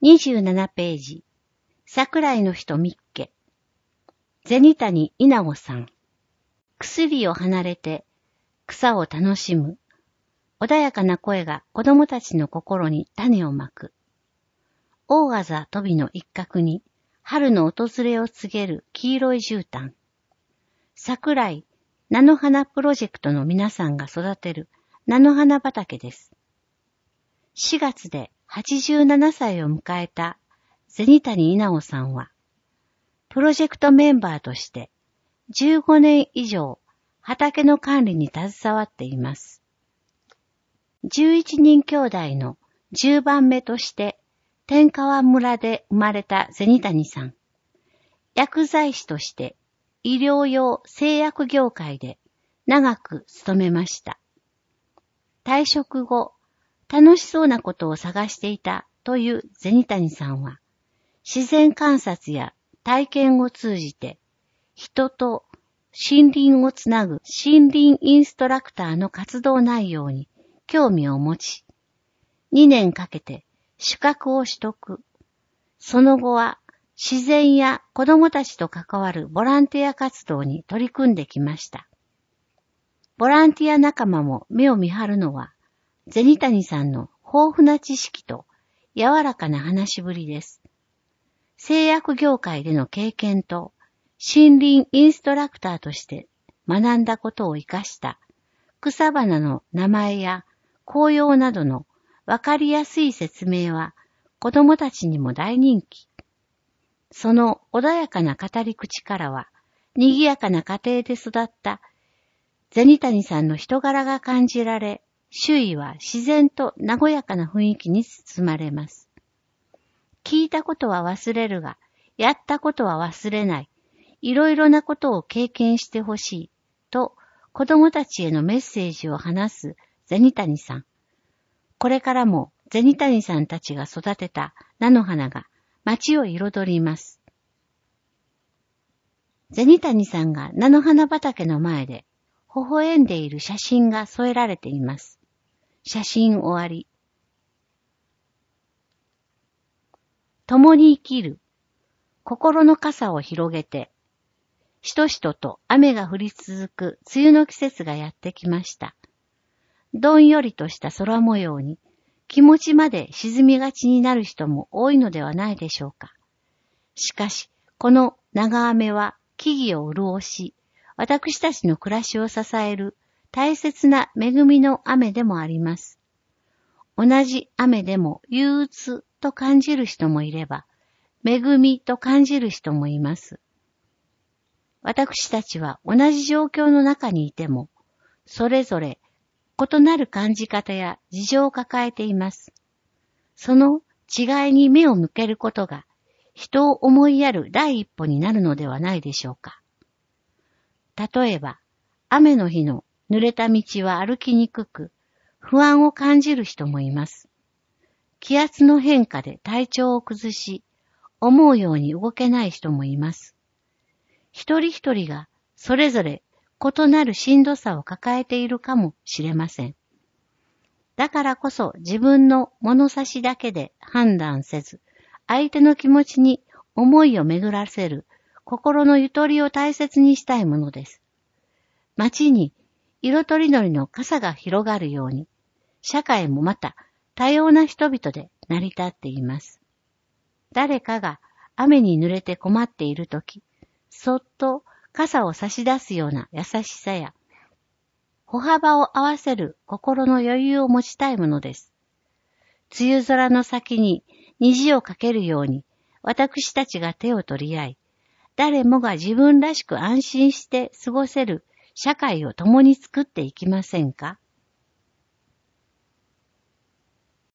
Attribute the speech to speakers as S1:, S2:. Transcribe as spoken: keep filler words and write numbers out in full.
S1: にじゅうななページ、桜井の人みっけ。銭谷稲子さん。薬を離れて草を楽しむ。穏やかな声が子供たちの心に種をまく。大字飛びの一角に春の訪れを告げる黄色い絨毯。桜井菜の花プロジェクトの皆さんが育てる菜の花畑です。しがつではちじゅうななさいを迎えた銭谷稲子さんは、プロジェクトメンバーとしてじゅうごねん以上畑の管理に携わっています。じゅういちにん兄弟のじゅうばんめとして天川村で生まれた銭谷さん。薬剤師として医療用製薬業界で長く勤めました。退職後、楽しそうなことを探していたという銭谷さんは、自然観察や体験を通じて人と森林をつなぐ森林インストラクターの活動内容に興味を持ち、にねんかけて資格を取得。その後は自然や子供たちと関わるボランティア活動に取り組んできました。ボランティア仲間も目を見張るのは、銭谷さんの豊富な知識と柔らかな話しぶりです。製薬業界での経験と森林インストラクターとして学んだことを生かした草花の名前や紅葉などのわかりやすい説明は子供たちにも大人気。その穏やかな語り口からは賑やかな家庭で育った銭谷さんの人柄が感じられ、周囲は自然と和やかな雰囲気に包まれます。聞いたことは忘れるが、やったことは忘れない。いろいろなことを経験してほしい。と、子供たちへのメッセージを話す銭谷さん。これからも銭谷さんたちが育てた菜の花が街を彩ります。銭谷さんが菜の花畑の前で微笑んでいる写真が添えられています。写真終わり。共に生きる。心の傘を広げて。しとしとと雨が降り続く梅雨の季節がやってきました。どんよりとした空模様に気持ちまで沈みがちになる人も多いのではないでしょうか。しかし、この長雨は木々を潤し、私たちの暮らしを支える大切な恵みの雨でもあります。同じ雨でも憂鬱と感じる人もいれば、恵みと感じる人もいます。私たちは同じ状況の中にいても、それぞれ異なる感じ方や事情を抱えています。その違いに目を向けることが、人を思いやる第一歩になるのではないでしょうか。例えば、雨の日の濡れた道は歩きにくく、不安を感じる人もいます。気圧の変化で体調を崩し、思うように動けない人もいます。一人一人がそれぞれ異なるしんどさを抱えているかもしれません。だからこそ自分の物差しだけで判断せず、相手の気持ちに思いを巡らせる心のゆとりを大切にしたいものです。街に色とりどりの傘が広がるように、社会もまた多様な人々で成り立っています。誰かが雨に濡れて困っているとき、そっと傘を差し出すような優しさや、歩幅を合わせる心の余裕を持ちたいものです。梅雨空の先に虹をかけるように、私たちが手を取り合い、誰もが自分らしく安心して過ごせる社会を共に作っていきませんか？